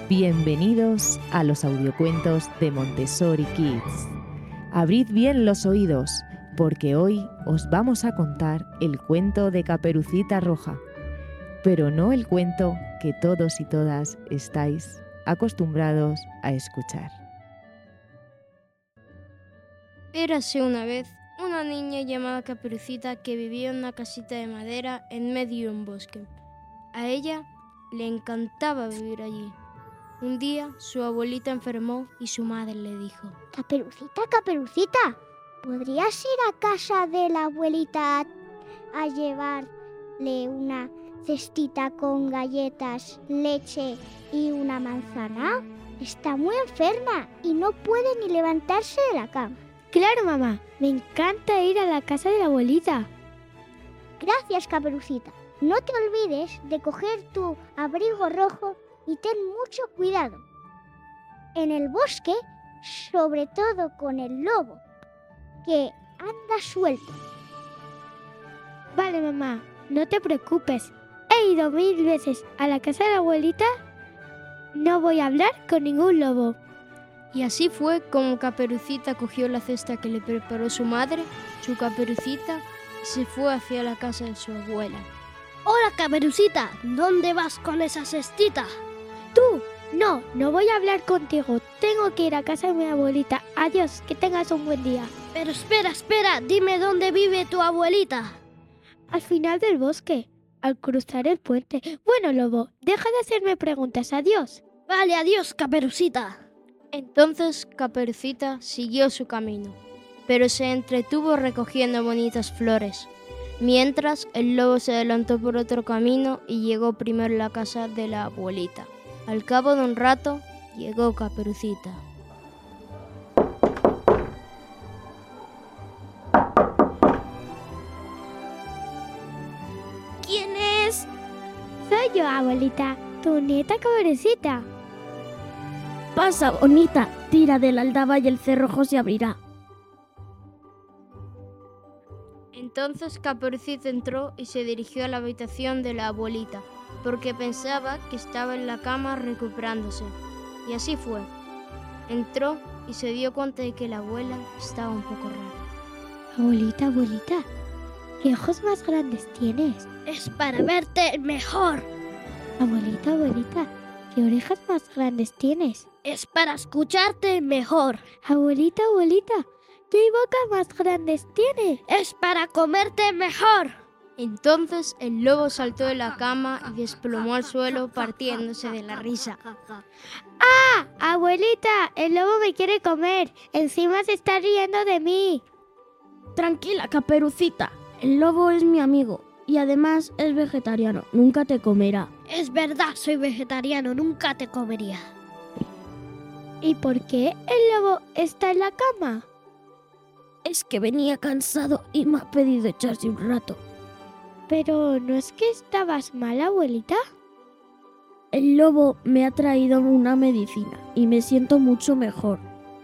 Bienvenidos a los audiocuentos de Montessori Kids. Abrid bien los oídos, porque hoy os vamos a contar el cuento de Caperucita Roja, pero no el cuento que todos y todas estáis acostumbrados a escuchar. Érase una vez una niña llamada Caperucita que vivía en una casita de madera en medio de un bosque. A ella le encantaba vivir allí. Un día su abuelita enfermó y su madre le dijo: Caperucita, Caperucita, ¿podrías ir a casa de la abuelita a llevarle una cestita con galletas, leche y una manzana? Está muy enferma y no puede ni levantarse de la cama. Claro, mamá, me encanta ir a la casa de la abuelita. Gracias, Caperucita. No te olvides de coger tu abrigo rojo y ten mucho cuidado. En el bosque, sobre todo con el lobo, que anda suelto. Vale, mamá, no te preocupes. He ido 1000 veces a la casa de la abuelita. No voy a hablar con ningún lobo. Y así fue como Caperucita cogió la cesta que le preparó su madre, su Caperucita, y se fue hacia la casa de su abuela. Hola, Caperucita, ¿dónde vas con esa cestita? Tú, no voy a hablar contigo. Tengo que ir a casa de mi abuelita. Adiós, que tengas un buen día. Pero espera, dime dónde vive tu abuelita. Al final del bosque, al cruzar el puente. Bueno, lobo, deja de hacerme preguntas. Adiós. Vale, adiós, Caperucita. Entonces Caperucita siguió su camino, pero se entretuvo recogiendo bonitas flores, mientras el lobo se adelantó por otro camino y llegó primero a la casa de la abuelita. Al cabo de un rato, llegó Caperucita. ¿Quién es? Soy yo, abuelita, tu nieta Caperucita. Pasa, bonita, tira de la aldaba y el cerrojo se abrirá. Entonces Caperucita entró y se dirigió a la habitación de la abuelita, porque pensaba que estaba en la cama recuperándose. Y así fue. Entró y se dio cuenta de que la abuela estaba un poco rara. Abuelita, ¿qué ojos más grandes tienes? Es para verte mejor. Abuelita, ¿qué orejas más grandes tienes? Es para escucharte mejor. Abuelita, ¿qué bocas más grandes tienes? Es para comerte mejor. Entonces el lobo saltó de la cama y desplomó al suelo partiéndose de la risa. ¡Ah! Abuelita, el lobo me quiere comer. Encima se está riendo de mí. Tranquila, Caperucita. El lobo es mi amigo y además es vegetariano. Nunca te comerá. Es verdad, soy vegetariano. Nunca te comería. ¿Y por qué el lobo está en la cama? Es que venía cansado y me ha pedido echarse un rato. Pero ¿no es que estabas mal, abuelita? El lobo me ha traído una medicina y me siento mucho mejor.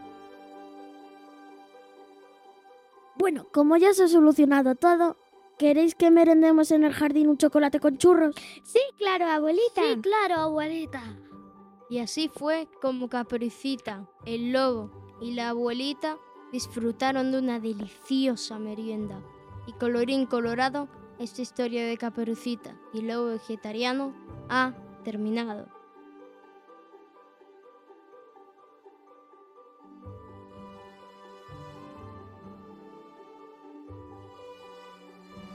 Bueno, como ya se ha solucionado todo, ¿queréis que merendemos en el jardín un chocolate con churros? Sí, claro, abuelita. Sí, claro, abuelita. Y así fue como Caperucita, el lobo y la abuelita disfrutaron de una deliciosa merienda. Y colorín colorado, esta historia de Caperucita y el lobo vegetariano ha terminado.